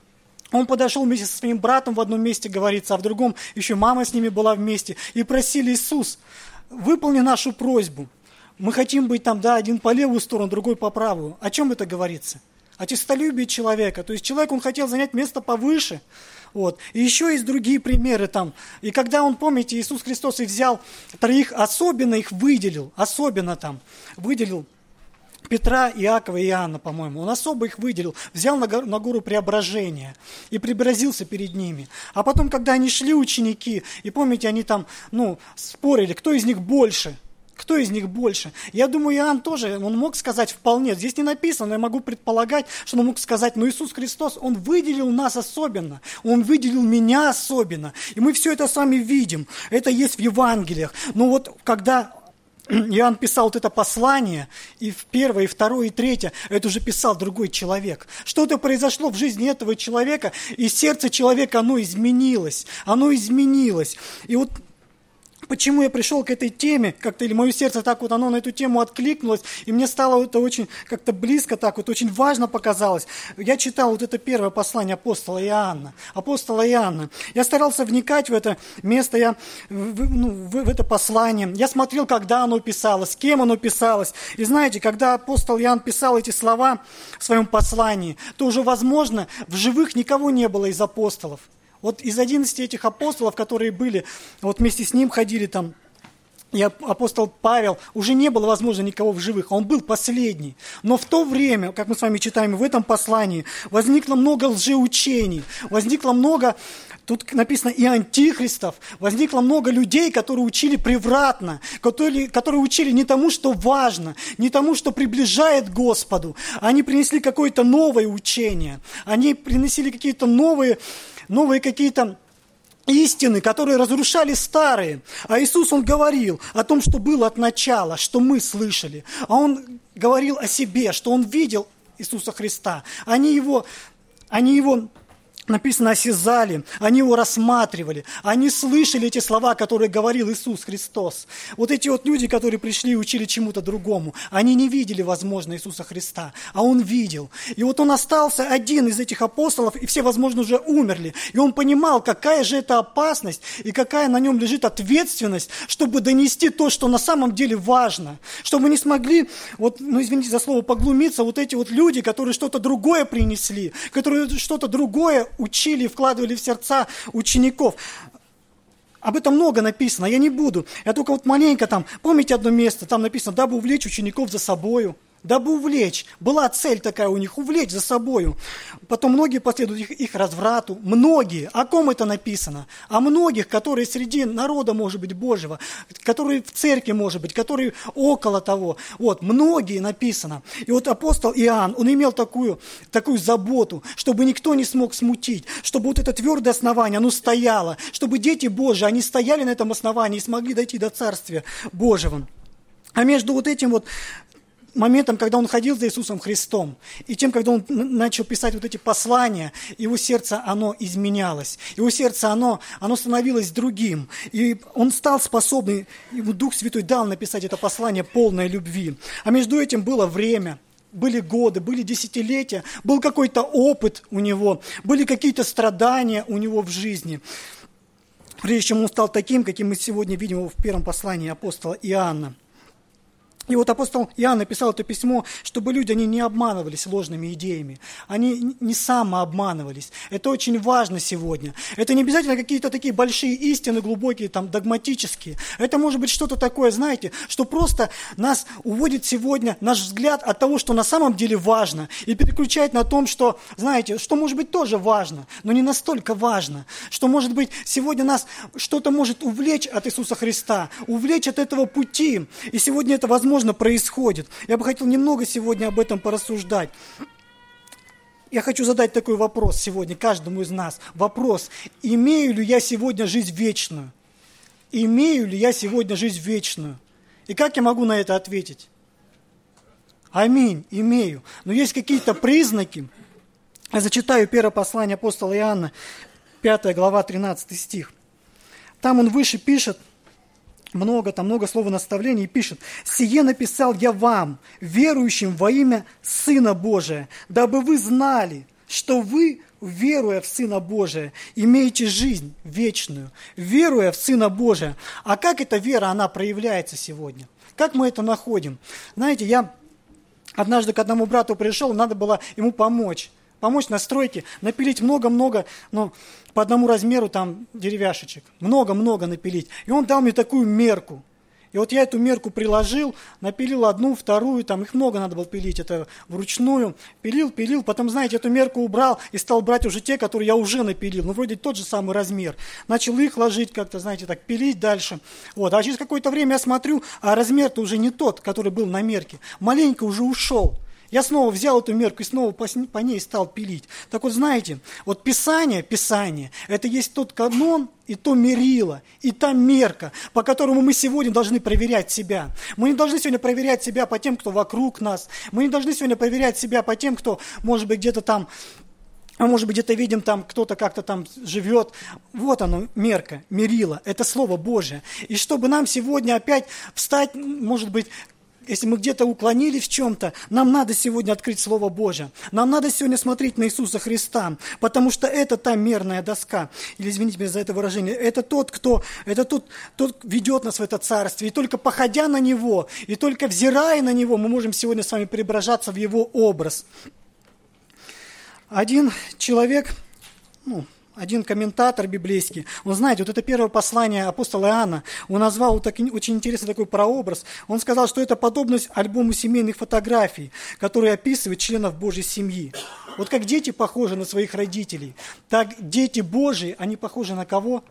он подошел вместе со своим братом, в одном месте говорится, а в другом еще мама с ними была вместе, и просили: Иисус, выполни нашу просьбу. Мы хотим быть там, да, один по левую сторону, другой по правую. О чем это говорится? О честолюбии человека. То есть человек, он хотел занять место повыше. Вот. И еще есть другие примеры там. И когда он, помните, Иисус Христос и взял троих, особенно их выделил, особенно там, выделил Петра, Иакова и Иоанна, по-моему. Он особо их выделил, взял на гору, на гору преображения и преобразился перед ними. А потом, когда они шли, ученики, и помните, они там, ну, спорили, кто из них больше. Кто из них больше? Я думаю, Иоанн тоже, он мог сказать вполне. Здесь не написано, но я могу предполагать, что он мог сказать, но Иисус Христос, Он выделил нас особенно. Он выделил меня особенно. И мы все это сами видим. Это есть в Евангелиях. Но вот когда Иоанн писал вот это послание, и в первое, и второе, и третье, это уже писал другой человек. Что-то произошло в жизни этого человека, и сердце человека, оно изменилось. Оно изменилось. И вот почему я пришел к этой теме, как-то, или мое сердце так вот, оно на эту тему откликнулось, и мне стало это очень как-то близко, так вот, очень важно показалось. Я читал вот это первое послание апостола Иоанна, апостола Иоанна. Я старался вникать в это место, я, в, ну, в, в это послание. Я смотрел, когда оно писалось, с кем оно писалось. И знаете, когда апостол Иоанн писал эти слова в своем послании, то уже, возможно, в живых никого не было из апостолов. Вот из одиннадцати этих апостолов, которые были, вот вместе с ним ходили там, и апостол Павел, уже не было, возможно, никого в живых, он был последний. Но в то время, как мы с вами читаем в этом послании, возникло много лжеучений, возникло много, тут написано и антихристов, возникло много людей, которые учили превратно, которые, которые учили не тому, что важно, не тому, что приближает к Господу. Они принесли какое-то новое учение, они приносили какие-то новые, новые какие-то истины, которые разрушали старые. А Иисус, Он говорил о том, что было от начала, что мы слышали. А Он говорил о себе, что Он видел Иисуса Христа. Они Его, они его написано, осязали, они его рассматривали, они слышали эти слова, которые говорил Иисус Христос. Вот эти вот люди, которые пришли и учили чему-то другому, они не видели, возможно, Иисуса Христа, а он видел. И вот он остался один из этих апостолов, и все, возможно, уже умерли. И он понимал, какая же это опасность, и какая на нем лежит ответственность, чтобы донести то, что на самом деле важно. Чтобы не смогли, вот, ну извините за слово, поглумиться вот эти вот люди, которые что-то другое принесли, которые что-то другое учили и вкладывали в сердца учеников. Об этом много написано, я не буду. Я только вот маленько там, помните одно место, там написано, дабы увлечь учеников за собою. Дабы увлечь. Была цель такая у них, увлечь за собою. Потом многие последуют их, их разврату. Многие. О ком это написано? О многих, которые среди народа, может быть, Божьего, которые в церкви, может быть, которые около того. Вот, многие написано. И вот апостол Иоанн, он имел такую, такую заботу, чтобы никто не смог смутить, чтобы вот это твердое основание, оно стояло, чтобы дети Божьи, они стояли на этом основании и смогли дойти до Царствия Божьего. А между вот этим вот моментом, когда он ходил за Иисусом Христом, и тем, когда он начал писать вот эти послания, его сердце, оно изменялось. Его сердце, оно, оно становилось другим. И он стал способный, ему Дух Святой дал написать это послание полное любви. А между этим было время, были годы, были десятилетия, был какой-то опыт у него, были какие-то страдания у него в жизни. Прежде чем он стал таким, каким мы сегодня видим его в первом послании апостола Иоанна. И вот апостол Иоанн написал это письмо, чтобы люди, они не обманывались ложными идеями, они не самообманывались. Это очень важно сегодня. Это не обязательно какие-то такие большие истины, глубокие, там, догматические. Это может быть что-то такое, знаете, что просто нас уводит сегодня наш взгляд от того, что на самом деле важно, и переключает на том, что, знаете, что может быть тоже важно, но не настолько важно, что, может быть, сегодня нас что-то может увлечь от Иисуса Христа, увлечь от этого пути, и сегодня это возможно происходит. Я бы хотел немного сегодня об этом порассуждать. Я хочу задать такой вопрос сегодня каждому из нас. Вопрос, имею ли я сегодня жизнь вечную? Имею ли я сегодня жизнь вечную? И как я могу на это ответить? Аминь, имею. Но есть какие-то признаки. Я зачитаю первое послание апостола Иоанна, пятая глава, тринадцатый стих. Там он выше пишет, много, там много слов наставлений, и пишет: «Сие написал я вам, верующим во имя Сына Божия, дабы вы знали, что вы, веруя в Сына Божия, имеете жизнь вечную, веруя в Сына Божия». А как эта вера, она проявляется сегодня? Как мы это находим? Знаете, я однажды к одному брату пришел, надо было ему помочь. Помочь на стройке, напилить много-много, ну, по одному размеру там деревяшечек. Много-много напилить. И он дал мне такую мерку. И вот я эту мерку приложил, напилил одну, вторую, там их много надо было пилить, это вручную. Пилил, пилил, потом, знаете, эту мерку убрал и стал брать уже те, которые я уже напилил. Ну, вроде тот же самый размер. Начал их ложить как-то, знаете, так, пилить дальше. Вот. А через какое-то время я смотрю, а размер-то уже не тот, который был на мерке. Маленько уже ушел. Я снова взял эту мерку и снова по, по ней стал пилить. Так вот, знаете, вот Писание, Писание, это есть тот канон и то мерило, и та мерка, по которому мы сегодня должны проверять себя. Мы не должны сегодня проверять себя по тем, кто вокруг нас. Мы не должны сегодня проверять себя по тем, кто, может быть, где-то там, а может быть, где-то видим, там кто-то как-то там живет. Вот оно, мерка, мерило, это Слово Божие. И чтобы нам сегодня опять встать, может быть, если мы где-то уклонились в чем-то, нам надо сегодня открыть Слово Божие. Нам надо сегодня смотреть на Иисуса Христа, потому что это та мерная доска. Или, извините меня за это выражение, это тот, кто, это тот, тот ведет нас в это царствие. И только походя на Него, и только взирая на Него, мы можем сегодня с вами преображаться в Его образ. Один человек, ну, один комментатор библейский, он, знаете, вот это первое послание апостола Иоанна, он назвал вот так, очень интересный такой прообраз. Он сказал, что это подобность альбому семейных фотографий, который описывает членов Божьей семьи. Вот как дети похожи на своих родителей, так дети Божьи, они похожи на кого?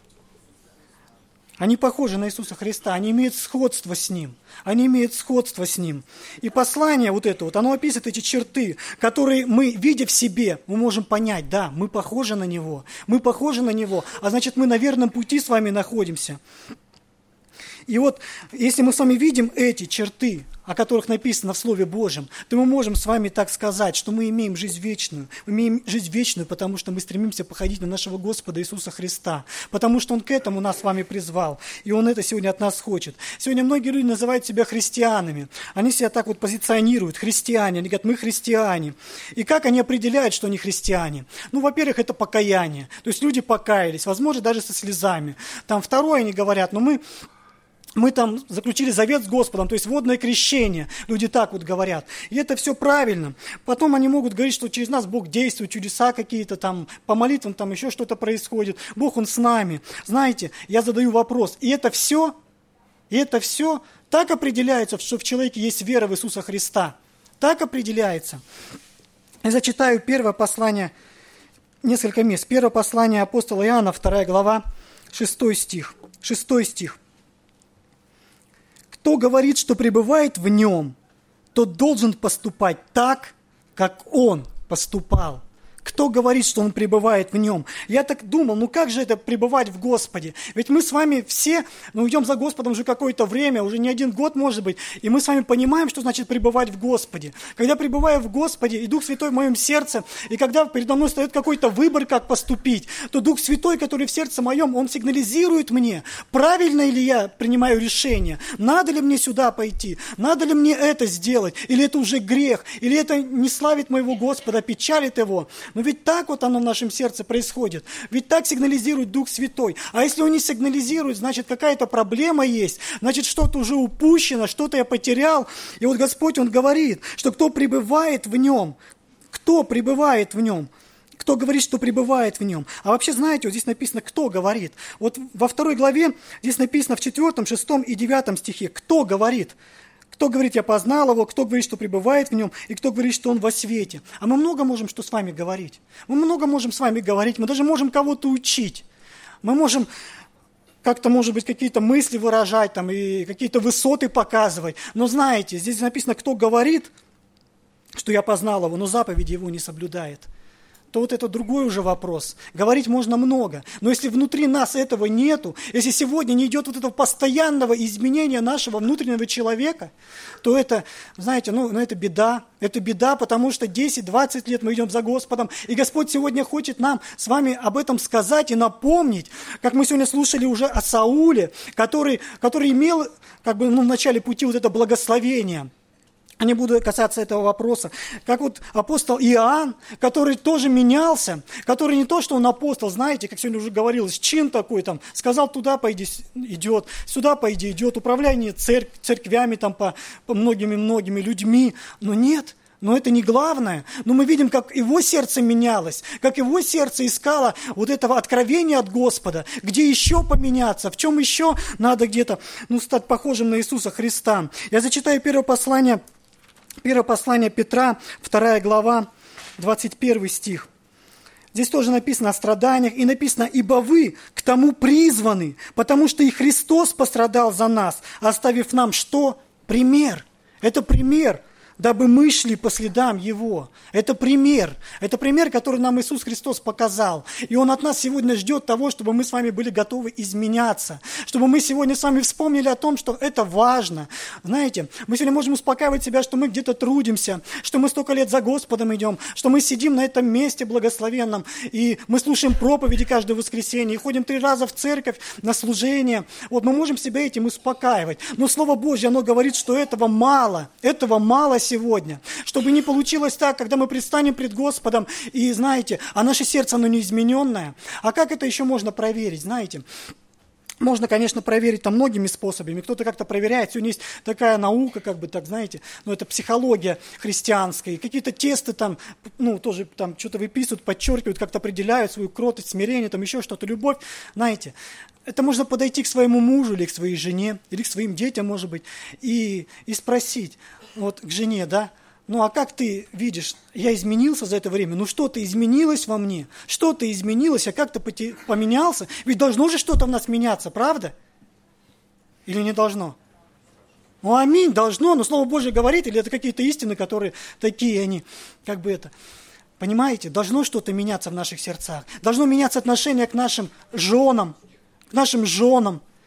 Они похожи на Иисуса Христа, они имеют сходство с Ним. Они имеют сходство с Ним. И послание вот это вот, оно описывает эти черты, которые мы, видя в себе, мы можем понять, да, мы похожи на Него, мы похожи на Него, а значит, мы на верном пути с вами находимся. И вот, если мы с вами видим эти черты, о которых написано в Слове Божьем, то мы можем с вами так сказать, что мы имеем жизнь вечную. Мы имеем жизнь вечную, потому что мы стремимся походить на нашего Господа Иисуса Христа, потому что Он к этому нас с вами призвал, и Он это сегодня от нас хочет. Сегодня многие люди называют себя христианами. Они себя так вот позиционируют, христиане. Они говорят, мы христиане. И как они определяют, что они христиане? Ну, во-первых, это покаяние. То есть люди покаялись, возможно, даже со слезами. Там второе они говорят, но мы... Мы там заключили завет с Господом, то есть водное крещение. Люди так вот говорят. И это все правильно. Потом они могут говорить, что через нас Бог действует, чудеса какие-то там, по молитвам там еще что-то происходит. Бог, Он с нами. Знаете, я задаю вопрос. И это все, и это все так определяется, что в человеке есть вера в Иисуса Христа. Так определяется. Я зачитаю первое послание, несколько мест. Первое послание апостола Иоанна, вторая глава, шестой стих. Шестой стих. Кто говорит, что пребывает в нем, тот должен поступать так, как он поступал. Кто говорит, что он пребывает в нем? Я так думал, ну как же это пребывать в Господе? Ведь мы с вами все, ну идем за Господом уже какое-то время, уже не один год может быть, и мы с вами понимаем, что значит пребывать в Господе. Когда пребываю в Господе, и Дух Святой в моем сердце, и когда передо мной стоит какой-то выбор, как поступить, то Дух Святой, который в сердце моем, он сигнализирует мне, правильно ли я принимаю решение, надо ли мне сюда пойти, надо ли мне это сделать, или это уже грех, или это не славит моего Господа, печалит Его. Но ведь так вот оно в нашем сердце происходит. Ведь так сигнализирует Дух Святой. А если Он не сигнализирует, значит какая-то проблема есть. Значит что-то уже упущено, что-то я потерял. И вот Господь, Он говорит, что кто пребывает в Нем, кто пребывает в Нем, кто говорит, что пребывает в Нем. А вообще, знаете, вот здесь написано, кто говорит. Вот во второй главе здесь написано в четвертом, шестом и девятом стихе, кто говорит. Кто говорит, я познал Его, кто говорит, что пребывает в Нем, и кто говорит, что Он во свете. А мы много можем что с вами говорить. Мы много можем с вами говорить, мы даже можем кого-то учить. Мы можем как-то, может быть, какие-то мысли выражать, там, и какие-то высоты показывать. Но знаете, здесь написано, кто говорит, что я познал Его, но заповеди Его не соблюдает. То вот это другой уже вопрос. Говорить можно много, но если внутри нас этого нету, если сегодня не идет вот этого постоянного изменения нашего внутреннего человека, то это, знаете, ну, ну это беда. Это беда, потому что десять-двадцать лет мы идем за Господом, и Господь сегодня хочет нам с вами об этом сказать и напомнить, как мы сегодня слушали уже о Сауле, который, который имел как бы, ну, в начале пути вот это благословение. Я не буду касаться этого вопроса. Как вот апостол Иоанн, который тоже менялся, который не то, что он апостол, знаете, как сегодня уже говорилось, чин такой там, сказал, туда пойди, идет, сюда пойди, идет, управление церк, церквями там по, по многими-многими людьми. Но нет, но это не главное. Но мы видим, как его сердце менялось, как его сердце искало вот этого откровения от Господа, где еще поменяться, в чем еще надо где-то, ну, стать похожим на Иисуса Христа. Я зачитаю первое послание, Первое послание Петра, вторая глава, двадцать первый стих. Здесь тоже написано о страданиях, и написано, ибо вы к тому призваны, потому что и Христос пострадал за нас, оставив нам что? Пример. Это пример, дабы мы шли по следам Его. Это пример. Это пример, который нам Иисус Христос показал. И Он от нас сегодня ждет того, чтобы мы с вами были готовы изменяться. Чтобы мы сегодня с вами вспомнили о том, что это важно. Знаете, мы сегодня можем успокаивать себя, что мы где-то трудимся, что мы столько лет за Господом идем, что мы сидим на этом месте благословенном, и мы слушаем проповеди каждое воскресенье, и ходим три раза в церковь на служение. Вот мы можем себя этим успокаивать. Но Слово Божье, оно говорит, что этого мало. Этого мало сегодня. Чтобы не получилось так, когда мы предстанем пред Господом, и знаете, а наше сердце, оно неизмененное. А как это еще можно проверить, знаете? Можно, конечно, проверить там многими способами. Кто-то как-то проверяет. Сегодня есть такая наука, как бы так, знаете, ну, это психология христианская. Какие-то тесты там, ну, тоже там что-то выписывают, подчеркивают, как-то определяют свою кротость, смирение, там еще что-то, любовь. Знаете, это можно подойти к своему мужу или к своей жене, или к своим детям, может быть, и, и спросить, вот к жене, да, ну а как ты видишь, я изменился за это время, ну что-то изменилось во мне, что-то изменилось, а как-то поменялся, ведь должно же что-то в нас меняться, правда? Или не должно? Ну аминь, должно, но Слово Божье говорит, или это какие-то истины, которые такие они, как бы это, понимаете, должно что-то меняться в наших сердцах, должно меняться отношение к нашим женам, к нашим женам.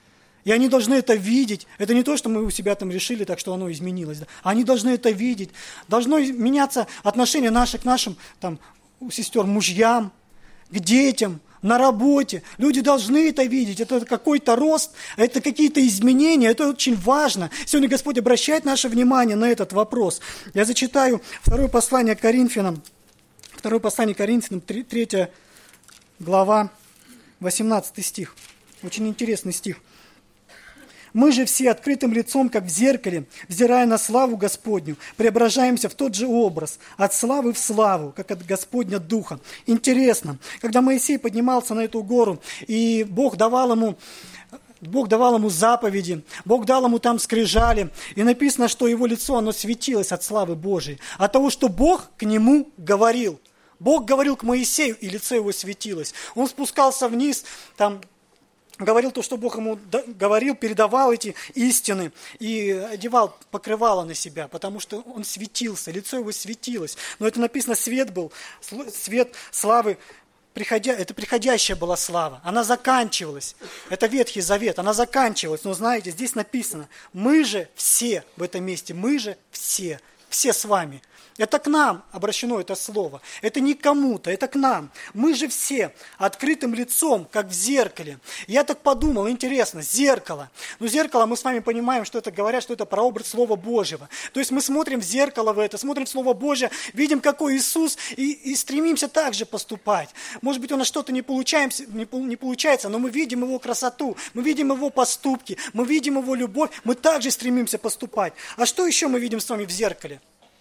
И они должны это видеть. Это не то, что мы у себя там решили, так что оно изменилось. Да? Они должны это видеть. Должно меняться отношение наше к нашим там, сестер, мужьям, к детям, на работе. Люди должны это видеть. Это какой-то рост, это какие-то изменения. Это очень важно. Сегодня Господь обращает наше внимание на этот вопрос. Я зачитаю второе послание к Коринфянам. Второе послание к Коринфянам, третья глава, восемнадцатый стих. Очень интересный стих. «Мы же все открытым лицом, как в зеркале, взирая на славу Господню, преображаемся в тот же образ, от славы в славу, как от Господня Духа». Интересно, когда Моисей поднимался на эту гору, и Бог давал ему, Бог давал ему заповеди, Бог дал ему там скрижали, и написано, что его лицо, оно светилось от славы Божией, от того, что Бог к нему говорил. Бог говорил к Моисею, и лицо его светилось. Он спускался вниз, там, говорил то, что Бог ему говорил, передавал эти истины и одевал покрывало на себя, потому что он светился, лицо его светилось. Но это написано, свет был, свет славы, приходя, это приходящая была слава, она заканчивалась. Это Ветхий Завет, она заканчивалась. Но знаете, здесь написано, мы же все в этом месте, мы же все, все с вами. Это к нам обращено это слово. Это не кому-то, это к нам. Мы же все открытым лицом, как в зеркале. Я так подумал, интересно, зеркало. Ну, зеркало, мы с вами понимаем, что это говорят, что это прообраз Слова Божьего. То есть мы смотрим в зеркало в это, смотрим в Слово Божье, видим, какой Иисус, и, и стремимся так же поступать. Может быть, у нас что-то не, не, не получается, но мы видим Его красоту, мы видим Его поступки, мы видим Его любовь, мы также стремимся поступать. А что еще мы видим с вами в зеркале?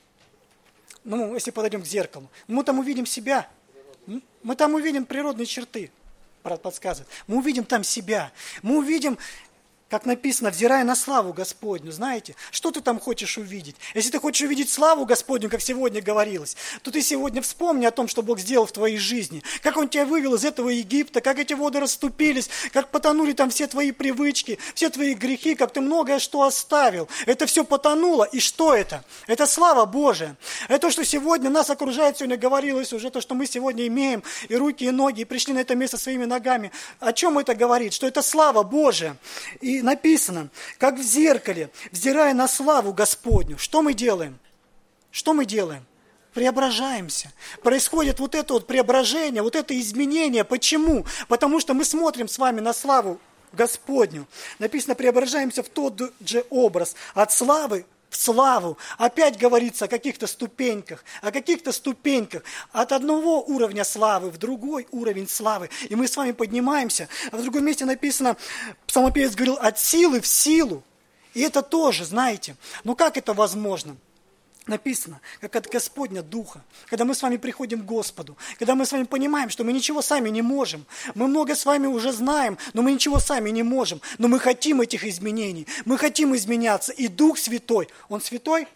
Ну, если подойдем к зеркалу, мы там увидим себя, мы там увидим природные черты, брат подсказывает, мы увидим там себя, мы увидим, как написано, взирая на славу Господню, знаете, что ты там хочешь увидеть? Если ты хочешь увидеть славу Господню, как сегодня говорилось, то ты сегодня вспомни о том, что Бог сделал в твоей жизни, как Он тебя вывел из этого Египта, как эти воды расступились, как потонули там все твои привычки, все твои грехи, как ты многое что оставил. Это все потонуло, и что это? Это слава Божия. Это то, что сегодня нас окружает, сегодня говорилось уже, то, что мы сегодня имеем, и руки, и ноги, и пришли на это место своими ногами. О чем это говорит? Что это слава Божия. И написано, как в зеркале, взирая на славу Господню. Что мы делаем? Что мы делаем? Преображаемся. Происходит вот это вот преображение, вот это изменение. Почему? Потому что мы смотрим с вами на славу Господню. Написано, преображаемся в тот же образ. От славы в славу. Опять говорится о каких-то ступеньках, о каких-то ступеньках. От одного уровня славы в другой уровень славы. И мы с вами поднимаемся. А в другом месте написано, псалмопевец говорил, от силы в силу. И это тоже, знаете, ну как это возможно? Написано, как от Господня Духа, когда мы с вами приходим к Господу, когда мы с вами понимаем, что мы ничего сами не можем, мы много с вами уже знаем, но мы ничего сами не можем, но мы хотим этих изменений, мы хотим изменяться, и Дух Святой, Он Святой,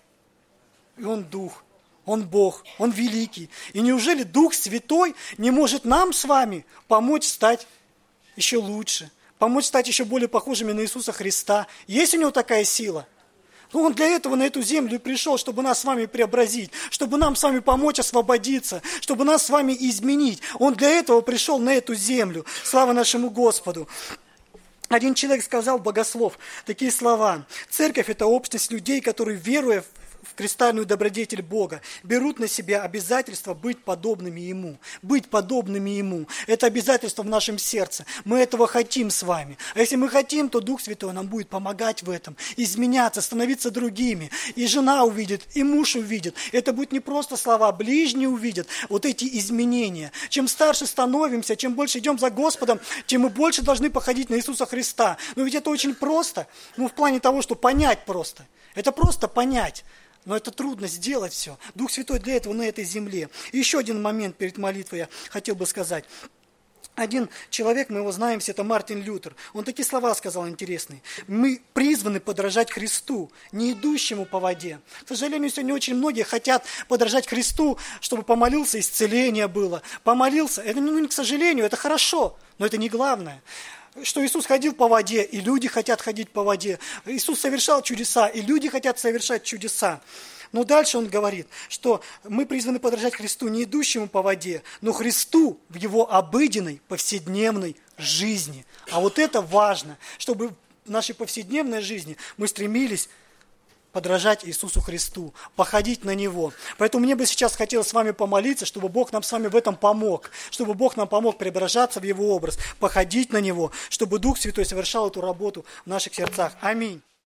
и Он Дух, Он Бог, Он Великий, и неужели Дух Святой не может нам с вами помочь стать еще лучше, помочь стать еще более похожими на Иисуса Христа? Есть у Него такая сила? Ну, Он для этого на эту землю и пришел, чтобы нас с вами преобразить, чтобы нам с вами помочь освободиться, чтобы нас с вами изменить. Он для этого пришел на эту землю. Слава нашему Господу. Один человек сказал, богослов, такие слова. Церковь – это общность людей, которые, веруя в кристальную добродетель Бога, берут на себя обязательство быть подобными Ему. Быть подобными Ему. Это обязательство в нашем сердце. Мы этого хотим с вами. А если мы хотим, то Дух Святой нам будет помогать в этом. Изменяться, становиться другими. И жена увидит, и муж увидит. Это будет не просто слова, ближние увидят вот эти изменения. Чем старше становимся, чем больше идем за Господом, тем мы больше должны походить на Иисуса Христа. Но ведь это очень просто. Ну, в плане того, что понять просто. Это просто понять. Но это трудно сделать все. Дух Святой для этого на этой земле. И еще один момент перед молитвой я хотел бы сказать. Один человек, мы его знаем все, это Мартин Лютер. Он такие слова сказал интересные. Мы призваны подражать Христу, не идущему по воде. К сожалению, сегодня очень многие хотят подражать Христу, чтобы помолился, исцеление было. Помолился, это, ну, к сожалению, это хорошо, но это не главное. Что Иисус ходил по воде, и люди хотят ходить по воде. Иисус совершал чудеса, и люди хотят совершать чудеса. Но дальше он говорит, что мы призваны подражать Христу, не идущему по воде, но Христу в Его обыденной, повседневной жизни. А вот это важно, чтобы в нашей повседневной жизни мы стремились подражать Иисусу Христу, походить на Него. Поэтому мне бы сейчас хотелось с вами помолиться, чтобы Бог нам с вами в этом помог, чтобы Бог нам помог преображаться в Его образ, походить на Него, чтобы Дух Святой совершал эту работу в наших сердцах. Аминь.